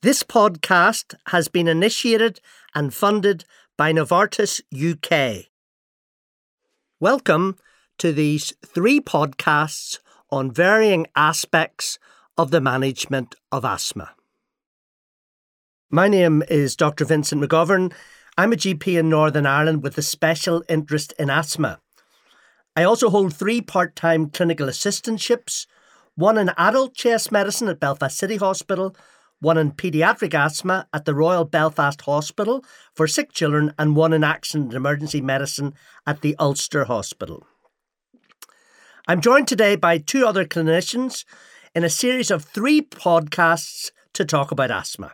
This podcast has been initiated and funded by Novartis UK. Welcome to these 3 podcasts on varying aspects of the management of asthma. My name is Dr. Vincent McGovern. I'm a GP in Northern Ireland with a special interest in asthma. I also hold 3 part-time clinical assistantships, one in adult chest medicine at Belfast City Hospital, one in paediatric asthma at the Royal Belfast Hospital for sick children, and one in accident and emergency medicine at the Ulster Hospital. I'm joined today by 2 other clinicians in a series of 3 podcasts to talk about asthma.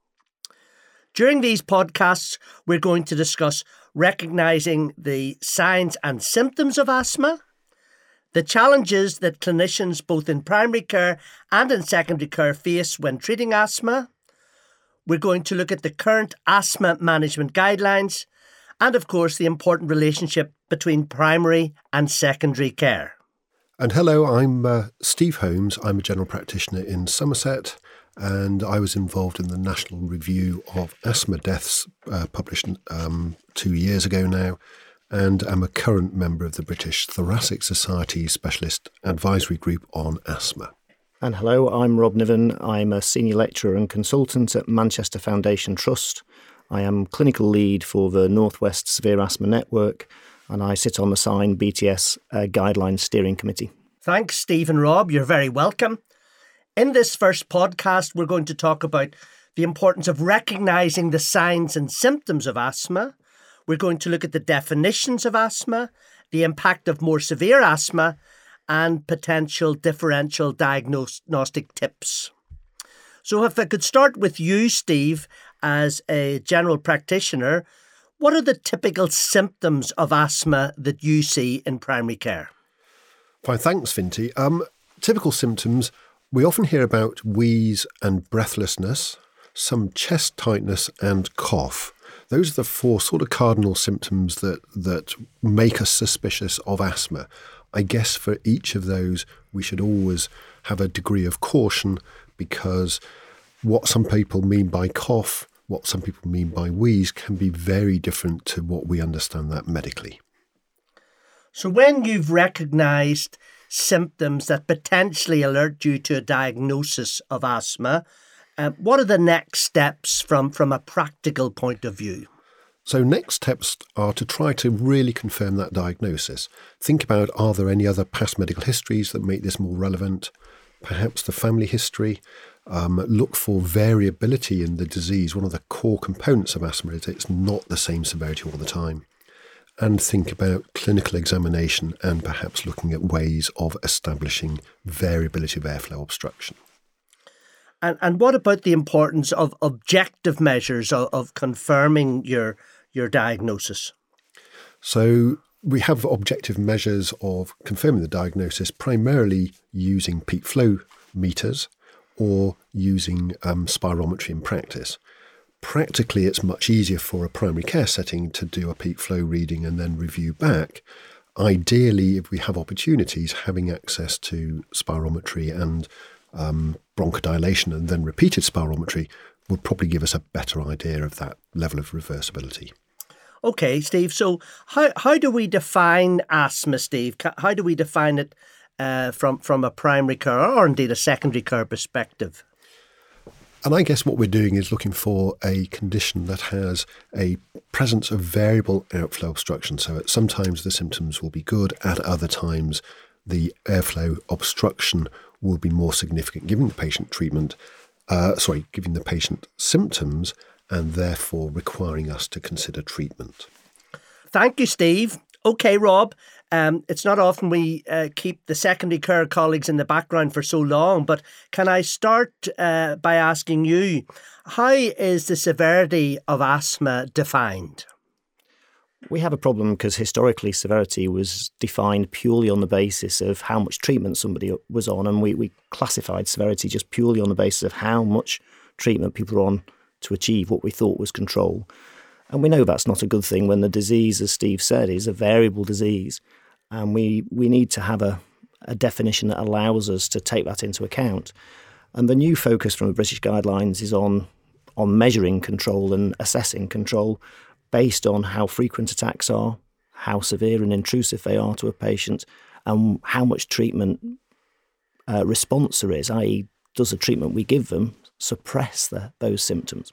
During these podcasts, we're going to discuss recognising the signs and symptoms of asthma, the challenges that clinicians both in primary care and in secondary care face when treating asthma. We're going to look at the current asthma management guidelines and, of course, the important relationship between primary and secondary care. And hello, I'm Steve Holmes. I'm a general practitioner in Somerset, and I was involved in the National Review of Asthma Deaths published 2 years ago now, and I'm a current member of the British Thoracic Society Specialist Advisory Group on Asthma. And hello, I'm Rob Niven. I'm a senior lecturer and consultant at Manchester Foundation Trust. I am clinical lead for the North West Severe Asthma Network, and I sit on the SIGN BTS Guidelines Steering Committee. Thanks, Steve and Rob. You're very welcome. In this first podcast, we're going to talk about the importance of recognising the signs and symptoms of asthma. We're going to look at the definitions of asthma, the impact of more severe asthma, and potential differential diagnostic tips. So if I could start with you, Steve, as a general practitioner, what are the typical symptoms of asthma that you see in primary care? Fine, thanks, Vinty. Typical symptoms, we often hear about wheeze and breathlessness, some chest tightness and cough. Those are the 4 sort of cardinal symptoms that make us suspicious of asthma. I guess for each of those, we should always have a degree of caution, because what some people mean by cough, what some people mean by wheeze can be very different to what we understand that medically. So when you've recognised symptoms that potentially alert you to a diagnosis of asthma, what are the next steps from a practical point of view? So next steps are to try to really confirm that diagnosis. Think about, are there any other past medical histories that make this more relevant? Perhaps the family history. Look for variability in the disease. One of the core components of asthma is it's not the same severity all the time. And think about clinical examination and perhaps looking at ways of establishing variability of airflow obstruction. And what about the importance of objective measures of confirming your diagnosis? So we have objective measures of confirming the diagnosis, primarily using peak flow meters or using spirometry in practice. Practically, it's much easier for a primary care setting to do a peak flow reading and then review back. Ideally, if we have opportunities, having access to spirometry and bronchodilation and then repeated spirometry would probably give us a better idea of that level of reversibility. Okay, Steve. So how do we define asthma, Steve? How do we define it from a primary care or indeed a secondary care perspective? And I guess what we're doing is looking for a condition that has a presence of variable outflow obstruction. So sometimes the symptoms will be good, at other times the airflow obstruction will be more significant, giving the patient giving the patient symptoms and therefore requiring us to consider treatment. Thank you, Steve. Okay, Rob, it's not often we keep the secondary care colleagues in the background for so long, but can I start by asking you, how is the severity of asthma defined? We have a problem because historically severity was defined purely on the basis of how much treatment somebody was on, and we classified severity just purely on the basis of how much treatment people were on to achieve what we thought was control. And we know that's not a good thing when the disease, as Steve said, is a variable disease. And we need to have a definition that allows us to take that into account. And the new focus from the British guidelines is on on measuring control and assessing control based on how frequent attacks are, how severe and intrusive they are to a patient, and how much treatment response there is, i.e. does the treatment we give them suppress those symptoms?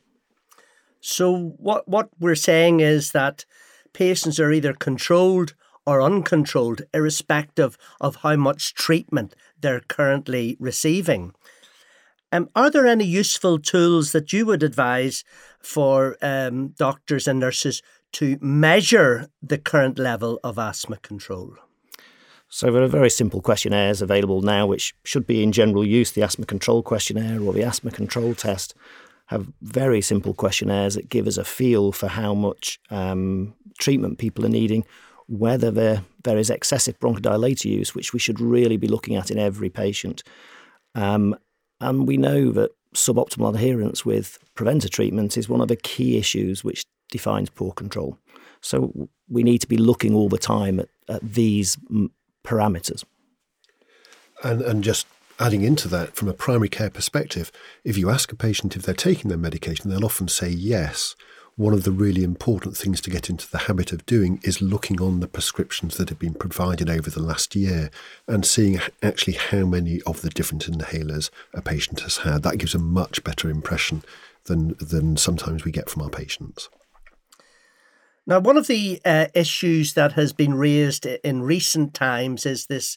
So what we're saying is that patients are either controlled or uncontrolled, irrespective of how much treatment they're currently receiving. Are there any useful tools that you would advise for doctors and nurses to measure the current level of asthma control? So there are very simple questionnaires available now which should be in general use. The Asthma Control Questionnaire or the Asthma Control Test have very simple questionnaires that give us a feel for how much treatment people are needing, whether there is excessive bronchodilator use, which we should really be looking at in every patient. And we know that suboptimal adherence with preventer treatment is one of the key issues which defines poor control. So we need to be looking all the time at these parameters. And just adding into that, from a primary care perspective, if you ask a patient if they're taking their medication, they'll often say yes. One of the really important things to get into the habit of doing is looking on the prescriptions that have been provided over the last year and seeing actually how many of the different inhalers a patient has had. That gives a much better impression than sometimes we get from our patients. Now, one of the issues that has been raised in recent times is this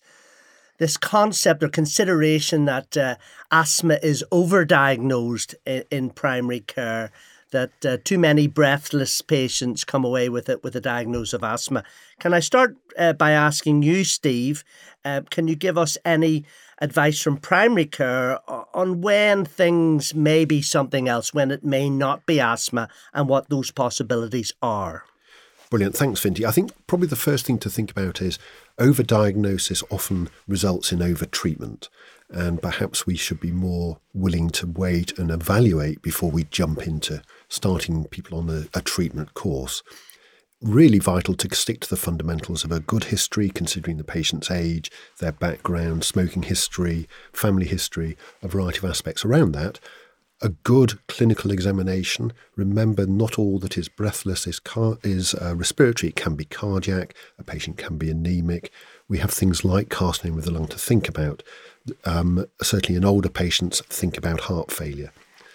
concept or consideration that asthma is overdiagnosed in primary care, that too many breathless patients come away with a diagnosis of asthma. Can I start by asking you, Steve, can you give us any advice from primary care on when things may be something else, when it may not be asthma, and what those possibilities are? Brilliant. Thanks, Vinty. I think probably the first thing to think about is overdiagnosis often results in overtreatment, and perhaps we should be more willing to wait and evaluate before we jump into starting people on a treatment course. Really vital to stick to the fundamentals of a good history, considering the patient's age, their background, smoking history, family history, a variety of aspects around that. A good clinical examination. Remember, not all that is breathless is respiratory. It can be cardiac. A patient can be anemic. We have things like carcinoma of the lung to think about. Certainly in older patients, think about heart failure.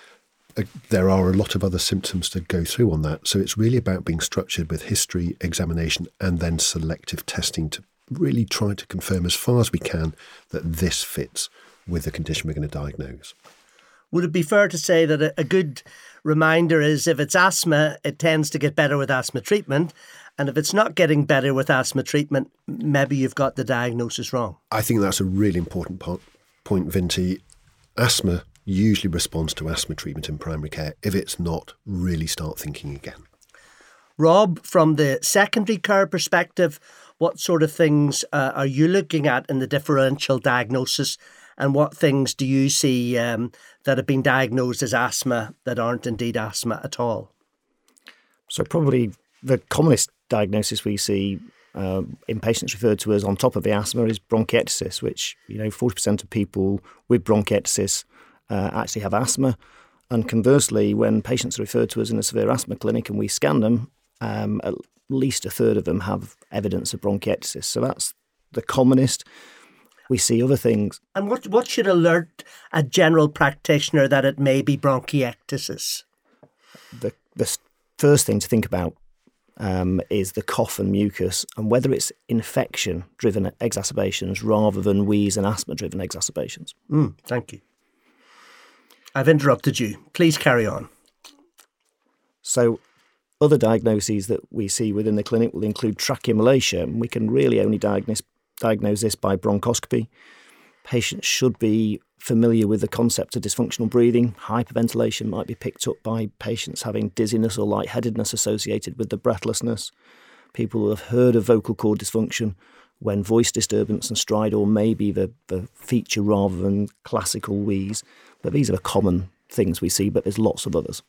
There are a lot of other symptoms to go through on that. So it's really about being structured with history, examination, and then selective testing to really try to confirm as far as we can that this fits with the condition we're going to diagnose. Would it be fair to say that a good reminder is if it's asthma, it tends to get better with asthma treatment, and if it's not getting better with asthma treatment, maybe you've got the diagnosis wrong? I think that's a really important point, Vinty. Asthma usually responds to asthma treatment in primary care. If it's not, really start thinking again. Rob, from the secondary care perspective, what sort of things are you looking at in the differential diagnosis? And what things do you see that have been diagnosed as asthma that aren't indeed asthma at all? So probably the commonest diagnosis we see in patients referred to us on top of the asthma is bronchiectasis, which 40% of people with bronchiectasis actually have asthma. And conversely, when patients are referred to us in a severe asthma clinic and we scan them, at least a third of them have evidence of bronchiectasis. So that's the commonest. We see other things. And what should alert a general practitioner that it may be bronchiectasis? The first thing to think about is the cough and mucus and whether it's infection-driven exacerbations rather than wheeze and asthma-driven exacerbations. Thank you. I've interrupted you. Please carry on. So other diagnoses that we see within the clinic will include tracheomalacia. We can really only diagnose this by bronchoscopy. Patients should be familiar with the concept of dysfunctional breathing. Hyperventilation might be picked up by patients having dizziness or lightheadedness associated with the breathlessness. People will have heard of vocal cord dysfunction when voice disturbance and stridor may be the feature rather than classical wheeze. But these are the common things we see, but there's lots of others.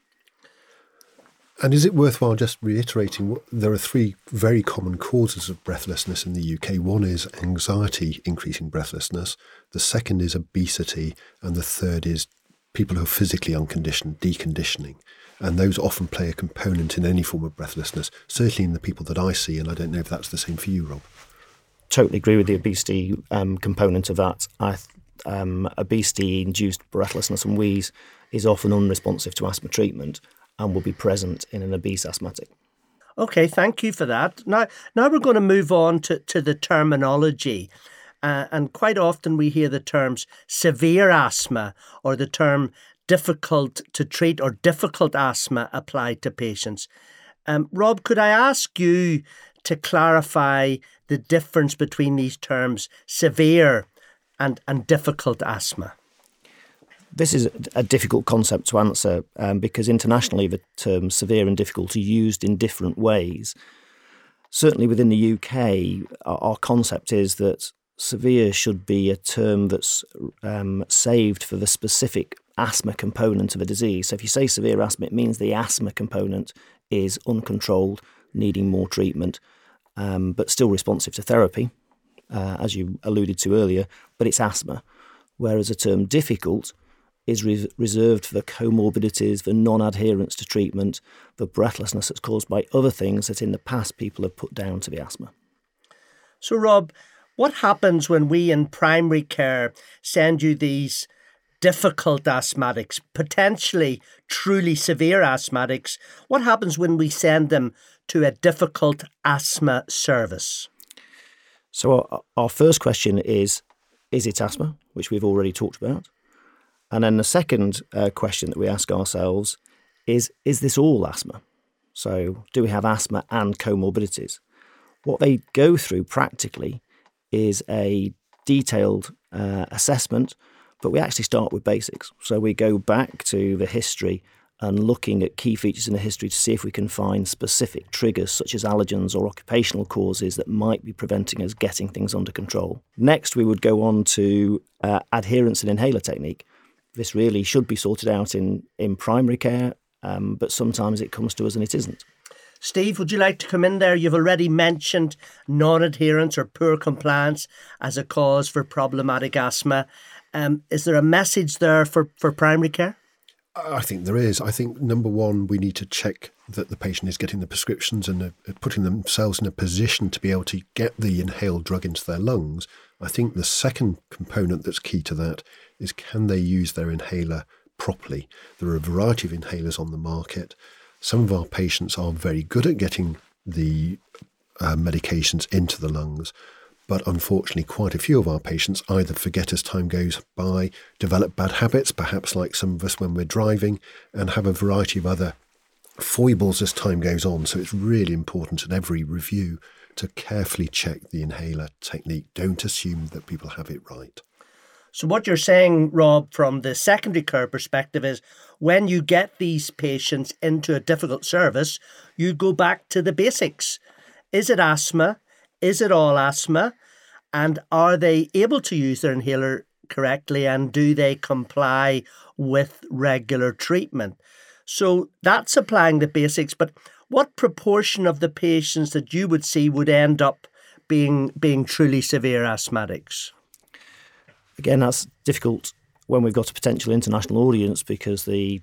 And is it worthwhile just reiterating, there are three very common causes of breathlessness in the UK. One is anxiety increasing breathlessness. The second is obesity. And the third is people who are physically unconditioned, deconditioning. And those often play a component in any form of breathlessness, certainly in the people that I see, and I don't know if that's the same for you, Rob. Totally agree with the obesity component of that. Obesity-induced breathlessness and wheeze is often unresponsive to asthma treatment and will be present in an obese asthmatic. Okay, thank you for that. Now we're going to move on to the terminology. And quite often we hear the terms severe asthma or the term difficult to treat or difficult asthma applied to patients. Rob, could I ask you to clarify the difference between these terms, severe and difficult asthma? This is a difficult concept to answer because internationally the terms severe and difficult are used in different ways. Certainly within the UK, our concept is that severe should be a term that's saved for the specific asthma component of a disease. So if you say severe asthma, it means the asthma component is uncontrolled, needing more treatment, but still responsive to therapy, as you alluded to earlier, but it's asthma. Whereas a term difficult is reserved for the comorbidities, the non-adherence to treatment, the breathlessness that's caused by other things that in the past people have put down to the asthma. So Rob, what happens when we in primary care send you these difficult asthmatics, potentially truly severe asthmatics? What happens when we send them to a difficult asthma service? So our first question is it asthma, which we've already talked about? And then the second question that we ask ourselves is this all asthma? So do we have asthma and comorbidities? What they go through practically is a detailed assessment, but we actually start with basics. So we go back to the history and looking at key features in the history to see if we can find specific triggers such as allergens or occupational causes that might be preventing us getting things under control. Next, we would go on to adherence and inhaler technique. This really should be sorted out in primary care, but sometimes it comes to us and it isn't. Steve, would you like to come in there? You've already mentioned non-adherence or poor compliance as a cause for problematic asthma. Is there a message there for primary care? I think there is. I think, number one, we need to check that the patient is getting the prescriptions and putting themselves in a position to be able to get the inhaled drug into their lungs. I think the second component that's key to that is, can they use their inhaler properly? There are a variety of inhalers on the market. Some of our patients are very good at getting the medications into the lungs, but unfortunately quite a few of our patients either forget as time goes by, develop bad habits, perhaps like some of us when we're driving, and have a variety of other foibles as time goes on. So it's really important at every review to carefully check the inhaler technique. Don't assume that people have it right. So what you're saying, Rob, from the secondary care perspective is when you get these patients into a difficult service, you go back to the basics. Is it asthma? Is it all asthma? And are they able to use their inhaler correctly? And do they comply with regular treatment? So that's applying the basics. But what proportion of the patients that you would see would end up being truly severe asthmatics? Again, that's difficult when we've got a potential international audience because the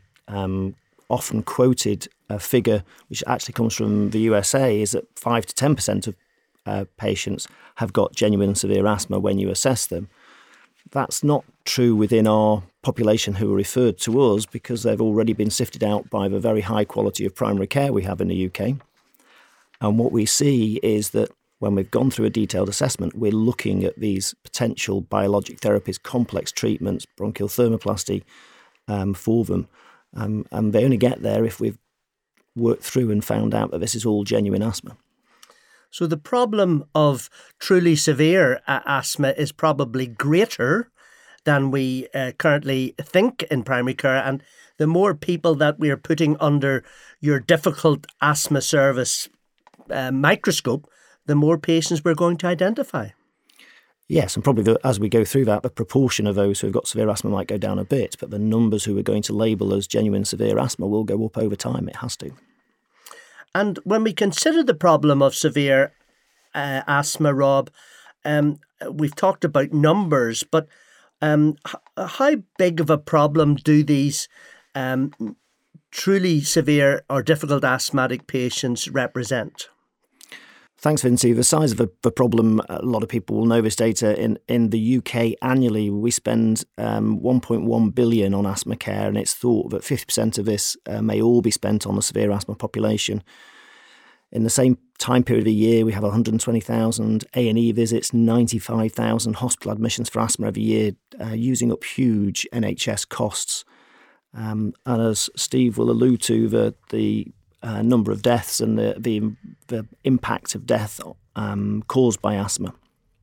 often quoted figure, which actually comes from the USA, is that 5 to 10% of patients have got genuine and severe asthma when you assess them. That's not true within our population who are referred to us because they've already been sifted out by the very high quality of primary care we have in the UK. And what we see is that when we've gone through a detailed assessment, we're looking at these potential biologic therapies, complex treatments, bronchial thermoplasty for them. And they only get there if we've worked through and found out that this is all genuine asthma. So the problem of truly severe asthma is probably greater than we currently think in primary care. And the more people that we are putting under your difficult asthma service microscope, the more patients we're going to identify. Yes, and probably as we go through that, the proportion of those who have got severe asthma might go down a bit, but the numbers who we're going to label as genuine severe asthma will go up over time. It has to. And when we consider the problem of severe asthma, Rob, we've talked about numbers, but How big of a problem do these truly severe or difficult asthmatic patients represent? Thanks, Vincy. The size of the problem, a lot of people will know this data. In the UK annually, we spend 1.1 billion on asthma care, and it's thought that 50% of this may all be spent on the severe asthma population. In the same time period of the year, we have 120,000 A&E visits, 95,000 hospital admissions for asthma every year, using up huge NHS costs. And as Steve will allude to, the number of deaths and the impact of death caused by asthma.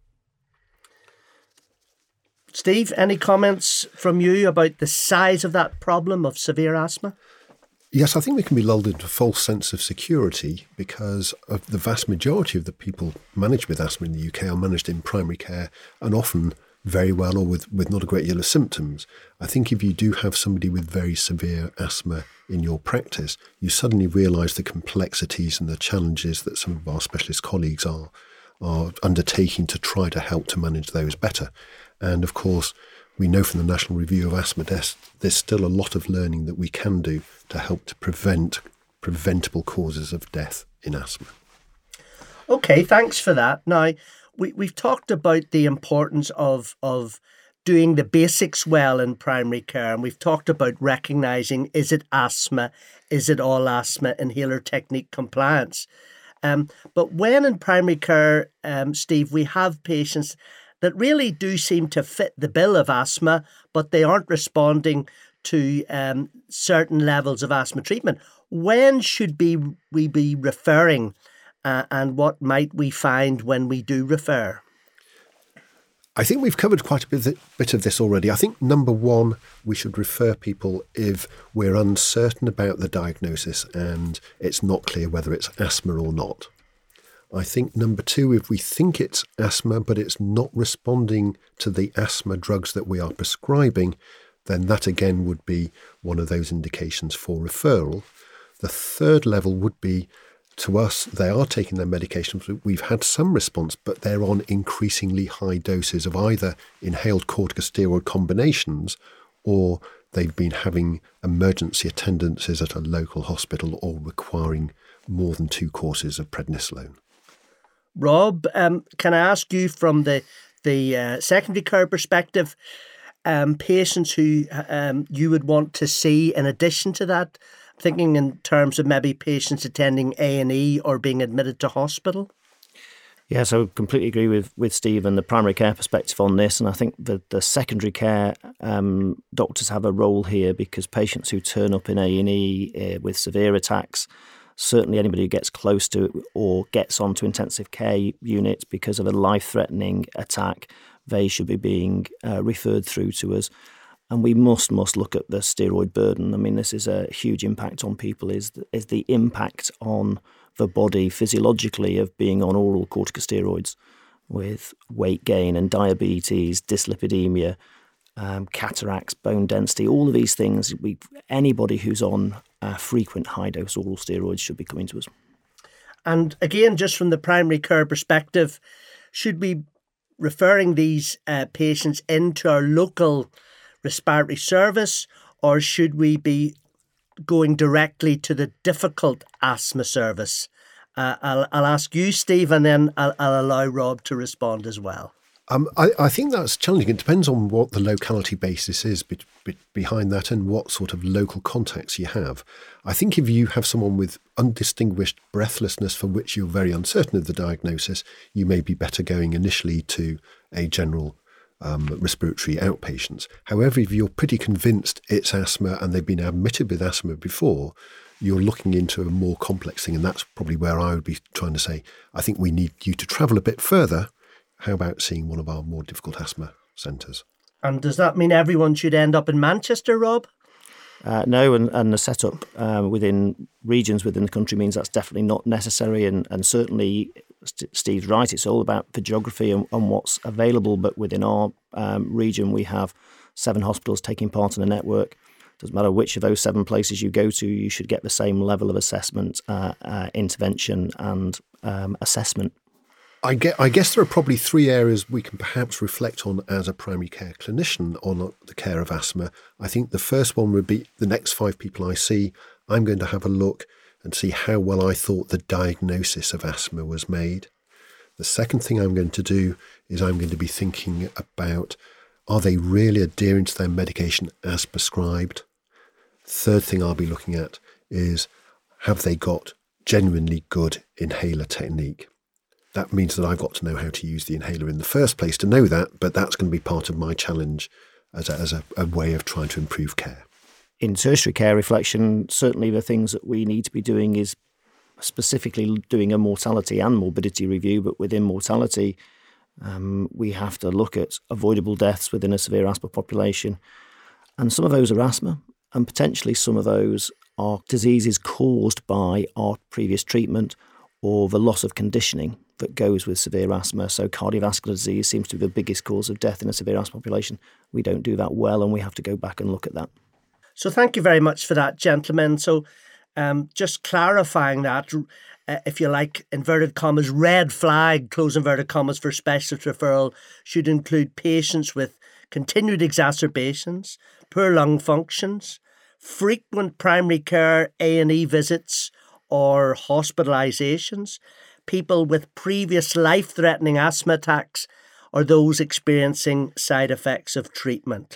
Steve, any comments from you about the size of that problem of severe asthma? Yes, I think we can be lulled into a false sense of security because of the vast majority of the people managed with asthma in the UK are managed in primary care and often very well or with not a great deal of symptoms. I think if you do have somebody with very severe asthma in your practice, you suddenly realise the complexities and the challenges that some of our specialist colleagues are undertaking to try to help to manage those better. And of course, we know from the National Review of Asthma Deaths, there's still a lot of learning that we can do to help to prevent preventable causes of death in asthma. Okay, thanks for that. Now, we've talked about the importance of doing the basics well in primary care, and we've talked about recognising, is it asthma, is it all asthma, inhaler technique compliance. But when in primary care, Steve, we have patients that really do seem to fit the bill of asthma, but they aren't responding to certain levels of asthma treatment. When should we be referring, and what might we find when we do refer? I think we've covered quite a bit of this already. I think, number one, we should refer people if we're uncertain about the diagnosis and it's not clear whether it's asthma or not. I think, number two, if we think it's asthma but it's not responding to the asthma drugs that we are prescribing, then that again would be one of those indications for referral. The third level would be, to us, they are taking their medications. We've had some response, but they're on increasingly high doses of either inhaled corticosteroid combinations or they've been having emergency attendances at a local hospital or requiring more than 2 courses of prednisolone. Rob, can I ask you from the secondary care perspective, patients who you would want to see in addition to that, thinking in terms of maybe patients attending A&E or being admitted to hospital? Yeah, so completely agree with Steve and the primary care perspective on this. And I think the secondary care doctors have a role here because patients who turn up in A&E with severe attacks, certainly anybody who gets close to it or gets onto intensive care units because of a life-threatening attack, they should be being referred through to us. And we must look at the steroid burden. I mean, this is a huge impact on people, is the impact on the body physiologically of being on oral corticosteroids with weight gain and diabetes, dyslipidemia, cataracts, bone density, all of these things. Anybody who's on frequent high-dose oral steroids should be coming to us. And again, just from the primary care perspective, should we referring these patients into our local respiratory service, or should we be going directly to the difficult asthma service? I'll ask you, Steve, and then I'll allow Rob to respond as well. I think that's challenging. It depends on what the locality basis is behind that and what sort of local contacts you have. I think if you have someone with undistinguished breathlessness for which you're very uncertain of the diagnosis, you may be better going initially to a general respiratory outpatients. However, if you're pretty convinced it's asthma and they've been admitted with asthma before, you're looking into a more complex thing. And that's probably where I would be trying to say, I think we need you to travel a bit further. How about seeing one of our more difficult asthma centres? And does that mean everyone should end up in Manchester, Rob? No, and the setup within regions within the country means that's definitely not necessary. And certainly, Steve's right, it's all about the geography and what's available. But within our region, we have 7 hospitals taking part in the network. Doesn't matter which of those 7 places you go to, you should get the same level of assessment, intervention and assessment. I guess there are probably three areas we can perhaps reflect on as a primary care clinician on the care of asthma. I think the first one would be the next 5 people I see, I'm going to have a look and see how well I thought the diagnosis of asthma was made. The second thing I'm going to do is I'm going to be thinking about, are they really adhering to their medication as prescribed? Third thing I'll be looking at is, have they got genuinely good inhaler technique? That means that I've got to know how to use the inhaler in the first place to know that, but that's going to be part of my challenge as a way of trying to improve care. In tertiary care reflection, certainly the things that we need to be doing is specifically doing a mortality and morbidity review, but within mortality, we have to look at avoidable deaths within a severe asthma population. And some of those are asthma, and potentially some of those are diseases caused by our previous treatment or the loss of conditioning that goes with severe asthma. So cardiovascular disease seems to be the biggest cause of death in a severe asthma population. We don't do that well, and we have to go back and look at that. So thank you very much for that, gentlemen. So just clarifying that, if you like, inverted commas, red flag, close inverted commas, for specialist referral should include patients with continued exacerbations, poor lung functions, frequent primary care A&E visits or hospitalizations, people with previous life-threatening asthma attacks, or those experiencing side effects of treatment.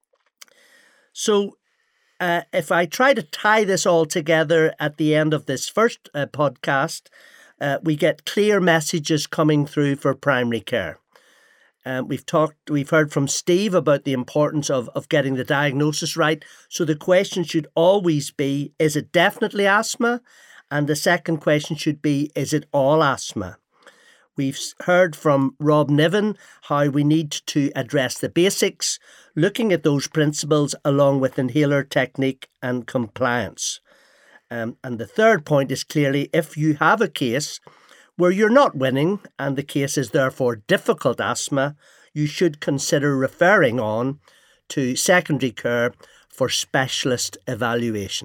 So if I try to tie this all together at the end of this first podcast, we get clear messages coming through for primary care. We've heard from Steve about the importance of getting the diagnosis right. So the question should always be, is it definitely asthma? And the second question should be, is it all asthma? We've heard from Rob Niven how we need to address the basics, looking at those principles along with inhaler technique and compliance. And the third point is clearly, if you have a case where you're not winning and the case is therefore difficult asthma, you should consider referring on to secondary care for specialist evaluation.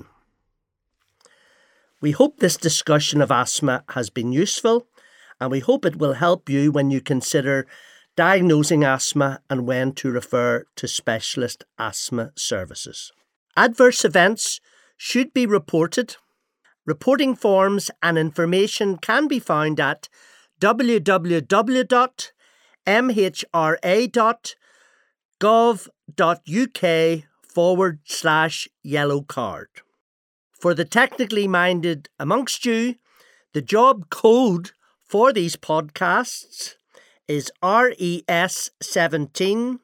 We hope this discussion of asthma has been useful, and we hope it will help you when you consider diagnosing asthma and when to refer to specialist asthma services. Adverse events should be reported. Reporting forms and information can be found at www.mhra.gov.uk/yellow card. For the technically minded amongst you, the job code for these podcasts is RES17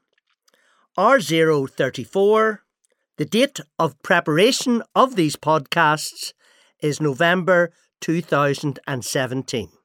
R034. The date of preparation of these podcasts is November 2017.